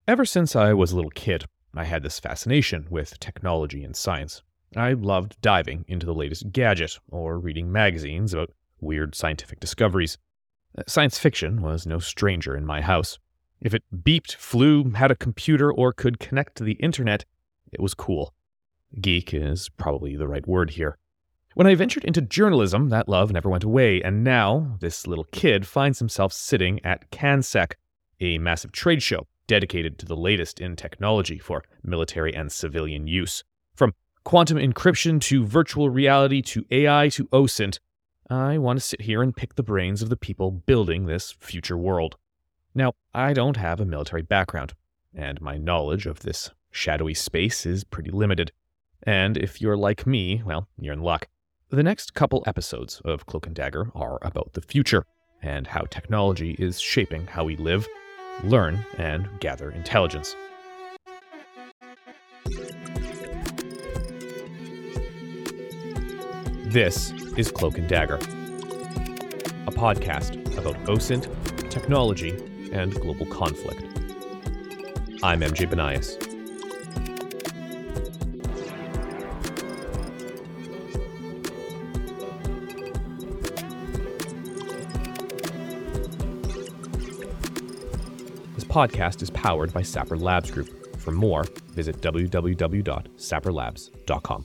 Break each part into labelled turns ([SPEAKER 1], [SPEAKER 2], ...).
[SPEAKER 1] Ever since I was a little kid, I had this fascination with technology and science. I loved diving into the latest gadget or reading magazines about weird scientific discoveries. Science fiction was no stranger in my house. If it beeped, flew, had a computer, or could connect to the internet, it was cool. Geek is probably the right word here. When I ventured into journalism, that love never went away, and now this little kid finds himself sitting at CanSec, a massive trade show dedicated to the latest in technology for military and civilian use. From quantum encryption to virtual reality to AI to OSINT, I want to sit here and pick the brains of the people building this future world. Now, I don't have a military background, and my knowledge of this shadowy space is pretty limited. And if you're like me, well, you're in luck. The next couple episodes of Cloak and Dagger are about the future and how technology is shaping how we live, learn, and gather intelligence. This is Cloak and Dagger, a podcast about OSINT, technology, and global conflict. I'm MJ Banias. This podcast is powered by Sapper Labs Group. For more, visit www.sapperlabs.com.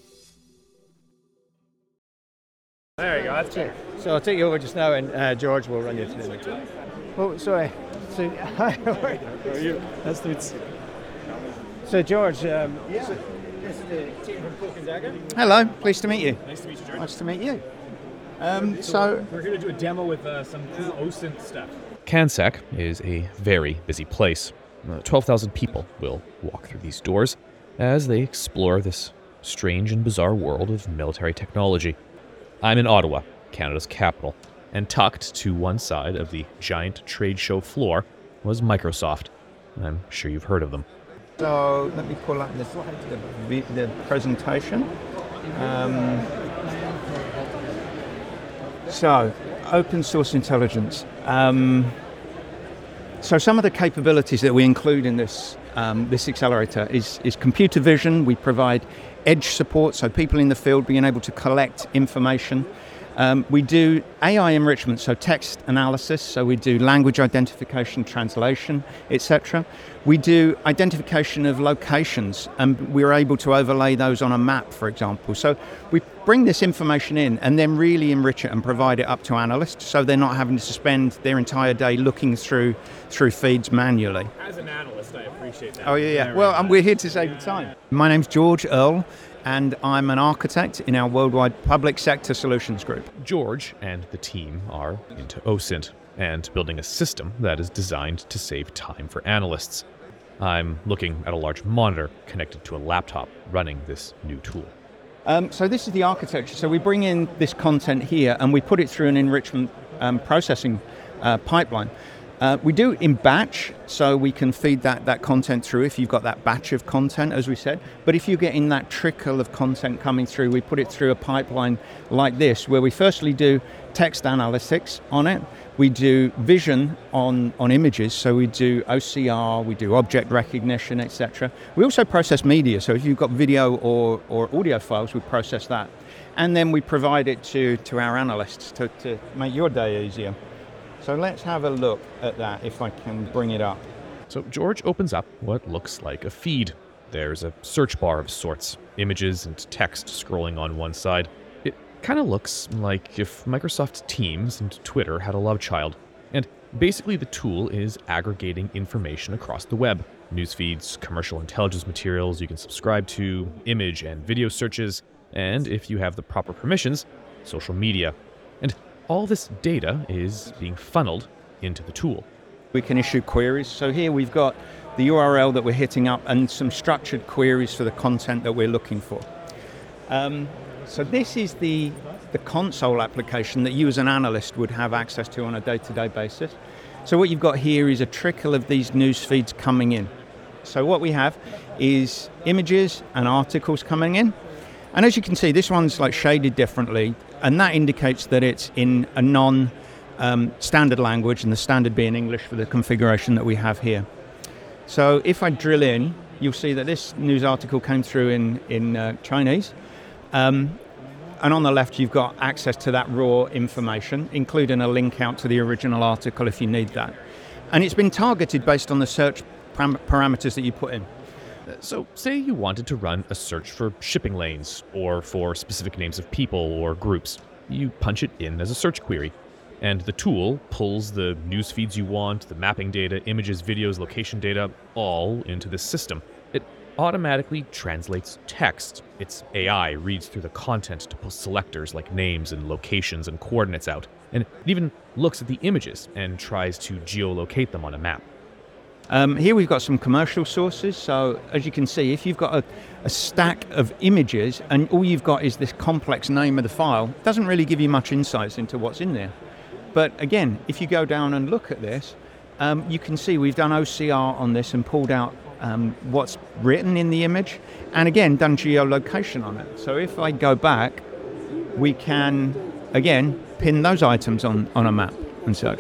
[SPEAKER 2] There you go, that's it. So I'll take you over just now and George will run you through the next one. Oh, sorry. So, hi, how are you? That's good. So George, this is the team from Cloak and Dagger.
[SPEAKER 3] Hello, pleased to meet you.
[SPEAKER 2] Nice to meet you, George.
[SPEAKER 3] Nice to meet you.
[SPEAKER 2] So we're going to do a demo with some cool OSINT stuff.
[SPEAKER 1] CanSec is a very busy place. 12,000 people will walk through these doors as they explore this strange and bizarre world of military technology. I'm in Ottawa, Canada's capital, and tucked to one side of the giant trade show floor was Microsoft. I'm sure you've heard of them.
[SPEAKER 3] So let me pull up the presentation. So, open source intelligence. So some of the capabilities that we include in this accelerator is computer vision. We provide edge support, so people in the field being able to collect information. We do AI enrichment, so text analysis, so we do language identification, translation, etc. We do identification of locations, and we're able to overlay those on a map, for example. So we bring this information in and then really enrich it and provide it up to analysts, so they're not having to spend their entire day looking through feeds manually.
[SPEAKER 2] As an analyst, I appreciate that.
[SPEAKER 3] Oh, yeah. Well, we're here to save the time. My name's George Earle, and I'm an architect in our worldwide public sector solutions group.
[SPEAKER 1] George and the team are into OSINT and building a system that is designed to save time for analysts. I'm looking at a large monitor connected to a laptop running this new tool.
[SPEAKER 3] So this is the architecture. So we bring in this content here and we put it through an enrichment processing pipeline. We do it in batch, so we can feed that content through if you've got that batch of content, as we said. But if you're getting that trickle of content coming through, we put it through a pipeline like this, where we firstly do text analytics on it. We do vision on images, so we do OCR, we do object recognition, etc. We also process media, so if you've got video or audio files, we process that. And then we provide it to our analysts to make your day easier. So let's have a look at that, if I can bring it up.
[SPEAKER 1] So George opens up what looks like a feed. There's a search bar of sorts, images and text scrolling on one side. It kind of looks like if Microsoft Teams and Twitter had a love child. And basically the tool is aggregating information across the web. News feeds, commercial intelligence materials you can subscribe to, image and video searches, and if you have the proper permissions, social media. And all this data is being funneled into the tool.
[SPEAKER 3] We can issue queries. So here we've got the URL that we're hitting up and some structured queries for the content that we're looking for. So this is the console application that you as an analyst would have access to on a day-to-day basis. So what you've got here is a trickle of these news feeds coming in. So what we have is images and articles coming in. And as you can see, this one's like shaded differently, and that indicates that it's in a non-standard language, and the standard being English for the configuration that we have here. So if I drill in, you'll see that this news article came through in Chinese. And on the left, you've got access to that raw information, including a link out to the original article if you need that. And it's been targeted based on the search parameters that you put in.
[SPEAKER 1] So, say you wanted to run a search for shipping lanes or for specific names of people or groups. You punch it in as a search query, and the tool pulls the news feeds you want, the mapping data, images, videos, location data, all into this system. It automatically translates text. Its AI reads through the content to pull selectors like names and locations and coordinates out, and it even looks at the images and tries to geolocate them on a map.
[SPEAKER 3] Here we've got some commercial sources. So as you can see, if you've got a stack of images and all you've got is this complex name of the file, it doesn't really give you much insights into what's in there. But again, if you go down and look at this, you can see we've done OCR on this and pulled out what's written in the image, and again done geolocation on it. So if I go back, we can again pin those items on a map and search.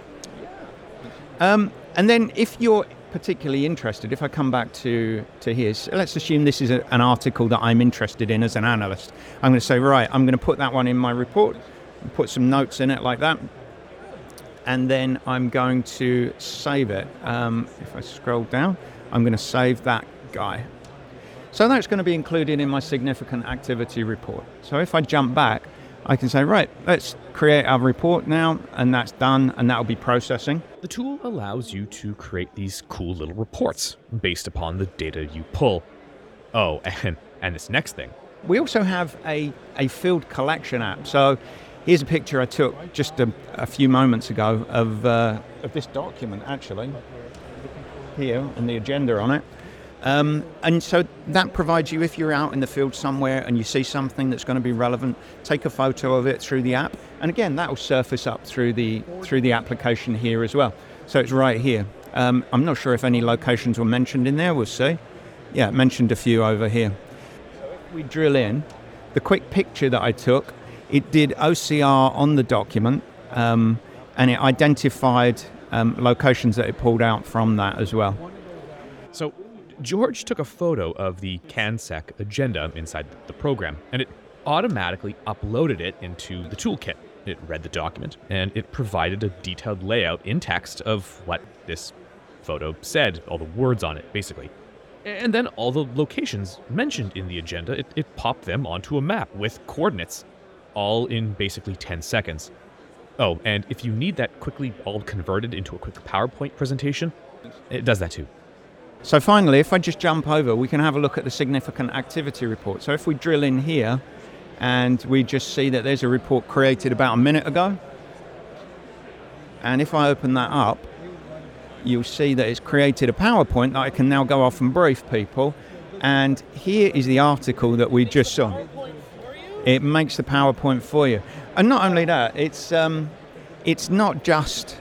[SPEAKER 3] And then if you're particularly interested, if I come back to here, so let's assume this is an article that I'm interested in as an analyst. I'm going to say, right, I'm going to put that one in my report, and put some notes in it like that, and then I'm going to save it. If I scroll down, I'm going to save that guy. So that's going to be included in my significant activity report. So if I jump back, I can say, right, let's create our report now, and that's done, and that'll be processing.
[SPEAKER 1] The tool allows you to create these cool little reports based upon the data you pull. Oh, and this next thing.
[SPEAKER 3] We also have a field collection app. So here's a picture I took just a few moments ago of this document, actually, here, and the agenda on it. And so that provides you, if you're out in the field somewhere and you see something that's going to be relevant, take a photo of it through the app. And again, that will surface up through the application here as well. So it's right here. I'm not sure if any locations were mentioned in there. We'll see. Yeah, it mentioned a few over here. If we drill in, the quick picture that I took, it did OCR on the document, and it identified locations that it pulled out from that as well.
[SPEAKER 1] So George took a photo of the CanSec agenda inside the program, and it automatically uploaded it into the toolkit. It read the document, and it provided a detailed layout in text of what this photo said, all the words on it, basically. And then all the locations mentioned in the agenda, it popped them onto a map with coordinates, all in basically 10 seconds. Oh, and if you need that quickly all converted into a quick PowerPoint presentation, it does that too.
[SPEAKER 3] So finally, if I just jump over, we can have a look at the significant activity report. So if we drill in here, and we just see that there's a report created about a minute ago. And if I open that up, you'll see that it's created a PowerPoint that I can now go off and brief people. And here is the article that we just saw. It makes the PowerPoint for you. And not only that, it's not just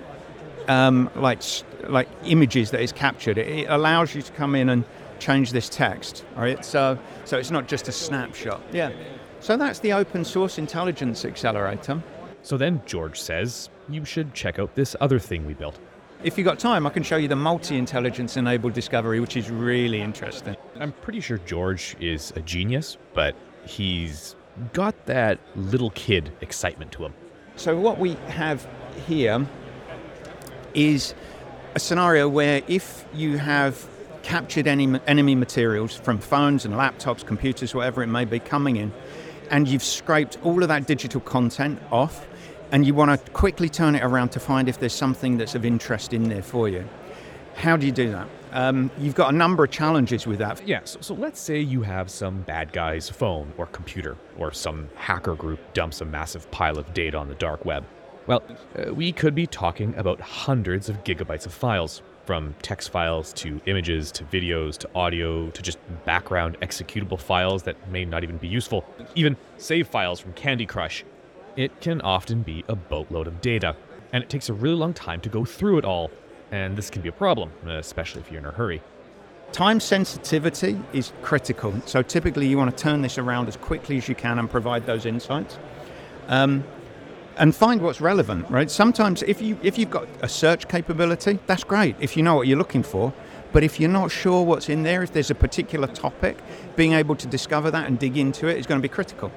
[SPEAKER 3] like images that is captured. It allows you to come in and change this text. All right, so it's not just a snapshot. Yeah. So that's the Open Source Intelligence Accelerator.
[SPEAKER 1] So then George says you should check out this other thing we built.
[SPEAKER 3] If you've got time, I can show you the multi-intelligence enabled discovery, which is really interesting.
[SPEAKER 1] I'm pretty sure George is a genius, but he's got that little kid excitement to him.
[SPEAKER 3] So what we have here is a scenario where if you have captured enemy materials from phones and laptops, computers, whatever it may be coming in, and you've scraped all of that digital content off, and you want to quickly turn it around to find if there's something that's of interest in there for you. How do you do that? You've got a number of challenges with that.
[SPEAKER 1] Yeah, so let's say you have some bad guy's phone or computer, or some hacker group dumps a massive pile of data on the dark web. Well, we could be talking about hundreds of gigabytes of files, from text files to images to videos to audio to just background executable files that may not even be useful, even save files from Candy Crush. It can often be a boatload of data, and it takes a really long time to go through it all, and this can be a problem, especially if you're in a hurry.
[SPEAKER 3] Time sensitivity is critical, so typically you want to turn this around as quickly as you can and provide those insights. And find what's relevant, right? Sometimes if you've got a search capability, that's great if you know what you're looking for. But if you're not sure what's in there, if there's a particular topic, being able to discover that and dig into it is going to be critical.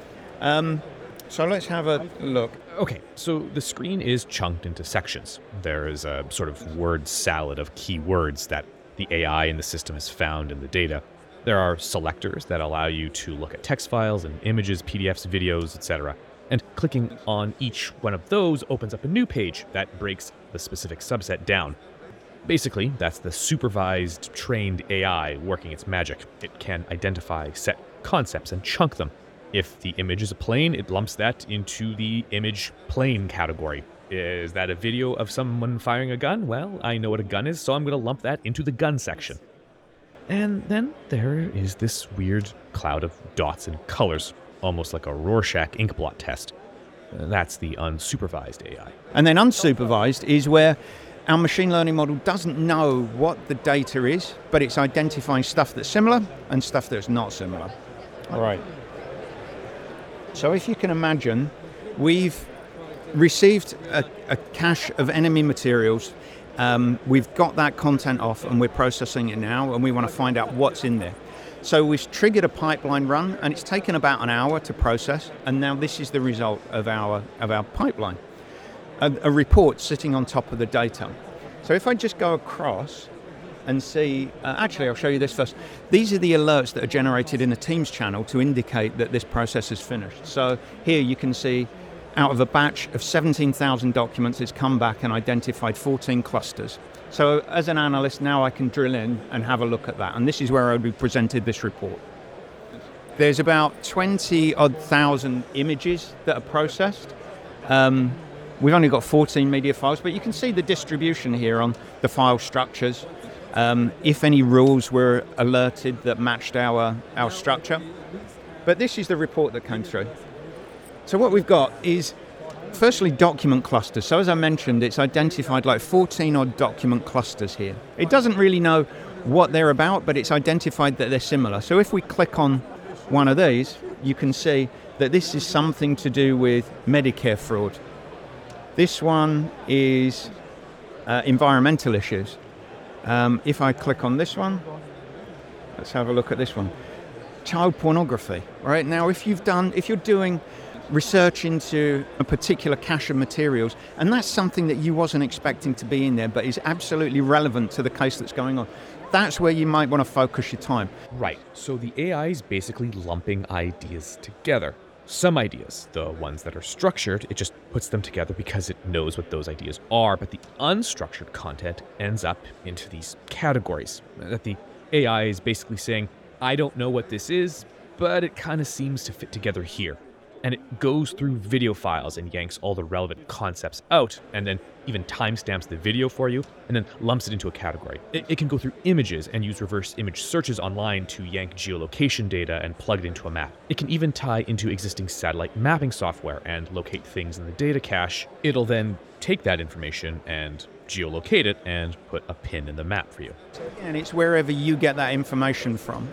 [SPEAKER 3] So let's have a look.
[SPEAKER 1] Okay, so the screen is chunked into sections. There is a sort of word salad of keywords that the AI in the system has found in the data. There are selectors that allow you to look at text files and images, PDFs, videos, etc. And clicking on each one of those opens up a new page that breaks the specific subset down. Basically, that's the supervised, trained AI working its magic. It can identify set concepts and chunk them. If the image is a plane, it lumps that into the image plane category. Is that a video of someone firing a gun? Well, I know what a gun is, so I'm going to lump that into the gun section. And then there is this weird cloud of dots and colors, almost like a Rorschach inkblot test. That's the unsupervised AI.
[SPEAKER 3] And then unsupervised is where our machine learning model doesn't know what the data is, but it's identifying stuff that's similar and stuff that's not similar. All right. So if you can imagine, we've received a cache of enemy materials. We've got that content off and we're processing it now, and we want to find out what's in there. So we've triggered a pipeline run, and it's taken about an hour to process, and now this is the result of our pipeline. A report sitting on top of the data. So if I just go across and see, actually I'll show you this first. These are the alerts that are generated in the Teams channel to indicate that this process is finished. So here you can see out of a batch of 17,000 documents, it's come back and identified 14 clusters. So as an analyst, now I can drill in and have a look at that. And this is where I would be presented this report. There's about 20-odd thousand images that are processed. We've only got 14 media files, but you can see the distribution here on the file structures. If any rules were alerted that matched our structure. But this is the report that came through. So what we've got is, firstly, document clusters. So as I mentioned, it's identified like 14 odd document clusters here. It doesn't really know what they're about, but it's identified that they're similar. So if we click on one of these, you can see that this is something to do with Medicare fraud. This one is environmental issues. If I click on this one, let's have a look at this one. Child pornography, right? Now, if you're doing research into a particular cache of materials, and that's something that you wasn't expecting to be in there, but is absolutely relevant to the case that's going on, that's where you might want to focus your time.
[SPEAKER 1] Right, so the AI is basically lumping ideas together. Some ideas, the ones that are structured, it just puts them together because it knows what those ideas are, but the unstructured content ends up into these categories. That the AI is basically saying, I don't know what this is, but it kind of seems to fit together here. And it goes through video files and yanks all the relevant concepts out, and then even timestamps the video for you, and then lumps it into a category. It can go through images and use reverse image searches online to yank geolocation data and plug it into a map. It can even tie into existing satellite mapping software and locate things in the data cache. It'll then take that information and geolocate it and put a pin in the map for you.
[SPEAKER 3] And it's wherever you get that information from.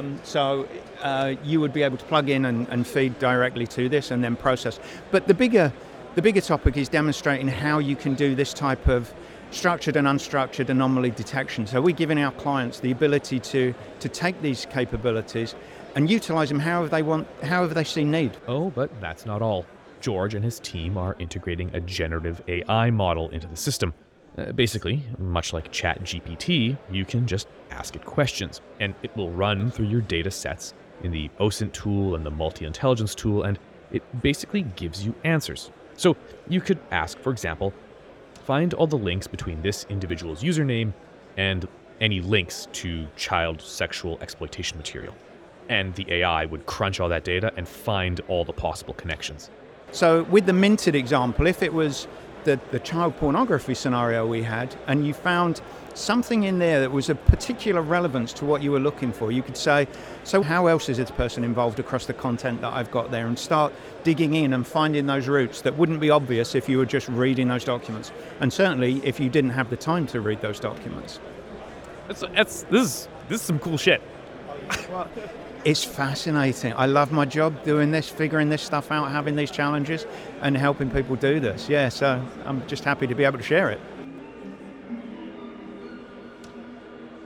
[SPEAKER 3] So you would be able to plug in and feed directly to this and then process. But the bigger topic is demonstrating how you can do this type of structured and unstructured anomaly detection. So we're giving our clients the ability to take these capabilities and utilize them however they see need.
[SPEAKER 1] Oh, but that's not all. George and his team are integrating a generative AI model into the system. Basically, much like ChatGPT, you can just ask it questions, and it will run through your data sets in the OSINT tool and the multi-intelligence tool, and it basically gives you answers. So you could ask, for example, find all the links between this individual's username and any links to child sexual exploitation material. And the AI would crunch all that data and find all the possible connections.
[SPEAKER 3] So with the Minted example, if it was the child pornography scenario we had, and you found something in there that was of particular relevance to what you were looking for, you could say, so how else is this person involved across the content that I've got there, and start digging in and finding those roots that wouldn't be obvious if you were just reading those documents, and certainly if you didn't have the time to read those documents.
[SPEAKER 1] This is some cool shit.
[SPEAKER 3] Well, it's fascinating. I love my job doing this, figuring this stuff out, having these challenges, and helping people do this. Yeah, so I'm just happy to be able to share it.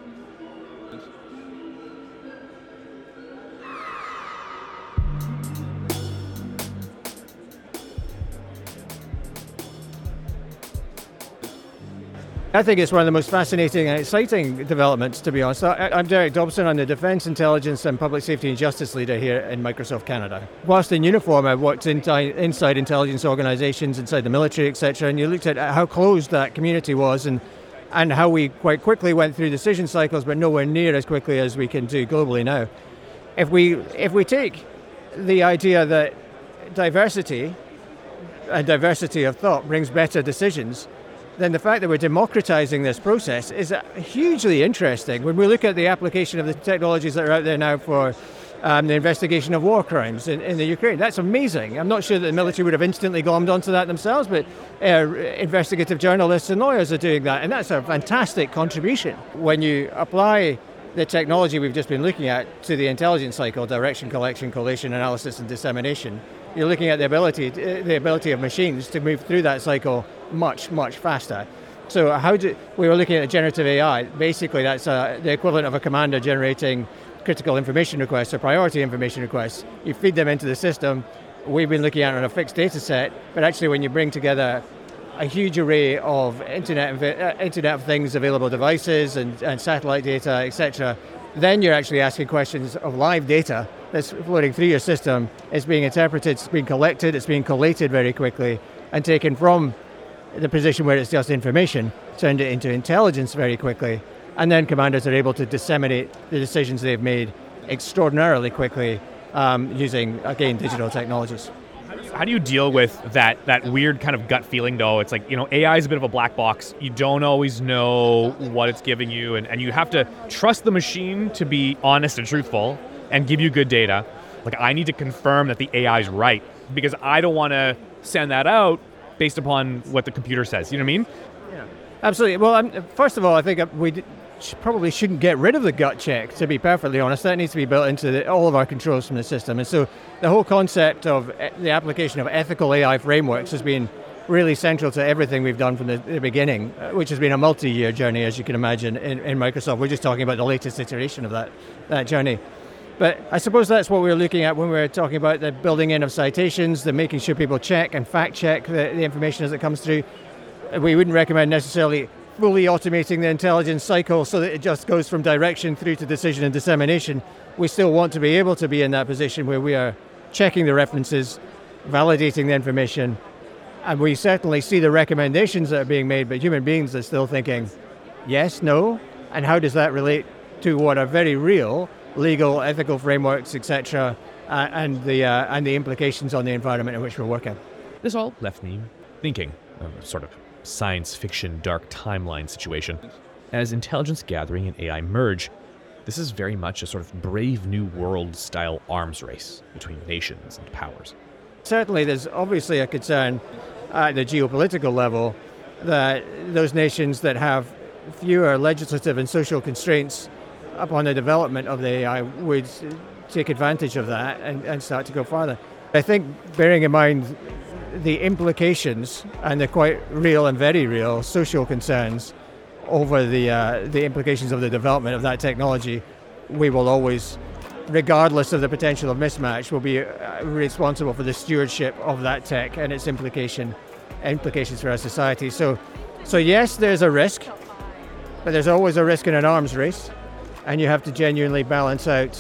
[SPEAKER 2] I think it's one of the most fascinating and exciting developments, to be honest. I'm Derek Dobson. I'm the Defence Intelligence and Public Safety and Justice Leader here in Microsoft Canada. Whilst in uniform, I've worked inside intelligence organisations, inside the military, etc., and you looked at how closed that community was and how we quite quickly went through decision cycles, but nowhere near as quickly as we can do globally now. If we take the idea that diversity and diversity of thought brings better decisions, then the fact that we're democratizing this process is hugely interesting. When we look at the application of the technologies that are out there now for the investigation of war crimes in the Ukraine, that's amazing. I'm not sure that the military would have instantly glommed onto that themselves, but investigative journalists and lawyers are doing that, and that's a fantastic contribution. When you apply the technology we've just been looking at to the intelligence cycle, direction, collection, collation, analysis, and dissemination, you're looking at the ability of machines to move through that cycle much, much faster. So we were looking at generative AI. Basically, that's the equivalent of a commander generating critical information requests or priority information requests. You feed them into the system. We've been looking at it on a fixed data set, but actually when you bring together a huge array of Internet of Things available devices and satellite data, etc., then you're actually asking questions of live data that's floating through your system. It's being interpreted, it's being collected, it's being collated very quickly and taken from the position where it's just information, turned it into intelligence very quickly. And then commanders are able to disseminate the decisions they've made extraordinarily quickly using, again, digital technologies.
[SPEAKER 1] How do you deal with that weird kind of gut feeling, though? It's like, AI is a bit of a black box. You don't always know what it's giving you, and you have to trust the machine to be honest and truthful and give you good data. Like, I need to confirm that the AI is right because I don't want to send that out based upon what the computer says. You know what I mean?
[SPEAKER 2] Yeah, absolutely. Well, first of all, I think we probably shouldn't get rid of the gut check, to be perfectly honest. That needs to be built into all of our controls from the system. And so the whole concept of the application of ethical AI frameworks has been really central to everything we've done from the beginning, which has been a multi-year journey, as you can imagine, in Microsoft. We're just talking about the latest iteration of that journey. But I suppose that's what we were looking at when we were talking about the building in of citations, the making sure people check and fact check the information as it comes through. We wouldn't recommend necessarily fully automating the intelligence cycle so that it just goes from direction through to decision and dissemination. We still want to be able to be in that position where we are checking the references, validating the information, and we certainly see the recommendations that are being made, but human beings are still thinking, yes, no, and how does that relate to what are very real legal, ethical frameworks, etc., and the implications on the environment in which we're working.
[SPEAKER 1] This all left me thinking of a sort of science fiction dark timeline situation. As intelligence gathering and AI merge, this is very much a sort of Brave New World style arms race between nations and powers.
[SPEAKER 2] Certainly there's obviously a concern at the geopolitical level that those nations that have fewer legislative and social constraints upon the development of the AI would take advantage of that and start to go farther. I think bearing in mind the implications and the quite real and very real social concerns over the implications of the development of that technology, we will always, regardless of the potential of mismatch, will be responsible for the stewardship of that tech and its implications for our society. So yes, there's a risk, but there's always a risk in an arms race, and you have to genuinely balance out,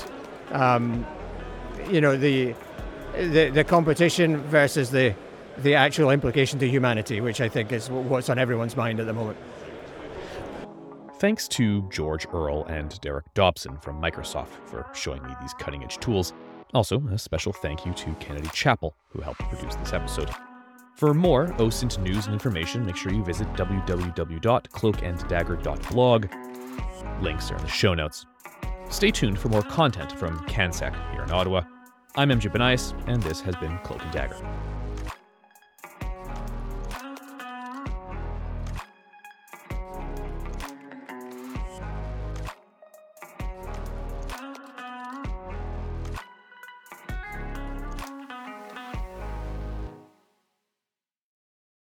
[SPEAKER 2] the competition versus the actual implication to humanity, which I think is what's on everyone's mind at the moment.
[SPEAKER 1] Thanks to George Earle and Derek Dobson from Microsoft for showing me these cutting-edge tools. Also, a special thank you to Kennedy Chappell, who helped produce this episode. For more OSINT news and information, make sure you visit www.cloakanddagger.blog. Links are in the show notes. Stay tuned for more content from CanSec here in Ottawa. I'm MJ Benias, and this has been Cloak and Dagger.